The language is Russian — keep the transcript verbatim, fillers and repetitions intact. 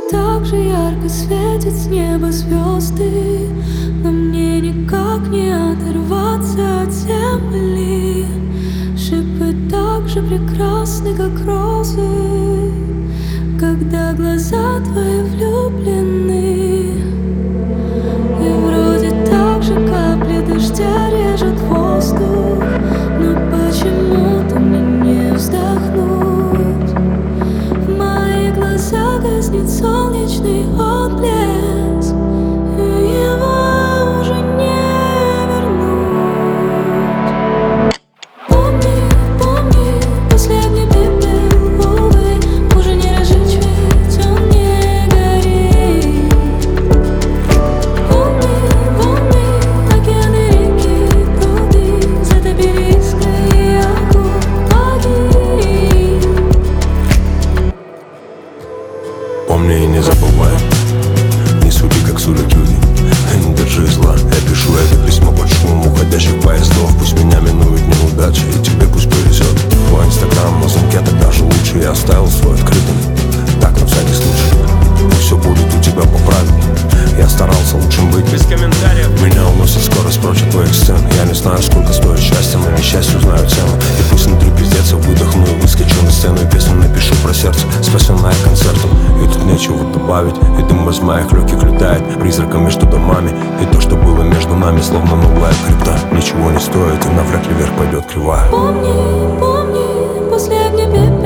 так же ярко светят с неба звезды, но мне никак не оторваться от земли. Шипы так же прекрасны, как розы, когда глаза твои влюблены. И вроде так же капли дождя режет воздух, но почему-то мне не вздохнуть. В моих глазах гаснет солнечный отблеск, и его уже не вернуть. Помни, помни, последний пепел, увы, уже не разжечь, ведь он не горит. Помни, помни, океаны, реки, пруды затопили искры и огонь. Помни и не забывай, не суди, как судят люди, и не держи зла. Я пишу это письмо под шумом уходящих поездов. Пусть меня минует неудача, и тебе пусть повезет. Твой инстаграм на замке так даже лучше. Я оставил свой открытым, так на всякий случай. Пусть все будет у тебя по правилам. Я старался лучшим быть, без комментариев. Меня уносит скорость прочь от твоих сцен. Я не знаю, сколько стоит счастье, но несчастью знаю цену. И пусть внутри пиздец, я выдохну и выскочу на сцену. И песню напишу про сердце, спасенное концертом. И тут нечего добавить, и дым из моих легких летает призраком между домами. И то, что было между нами, словно новая крипта, ничего не стоит, и навряд ли вверх пойдет кривая. Помни, помни, последний пепел.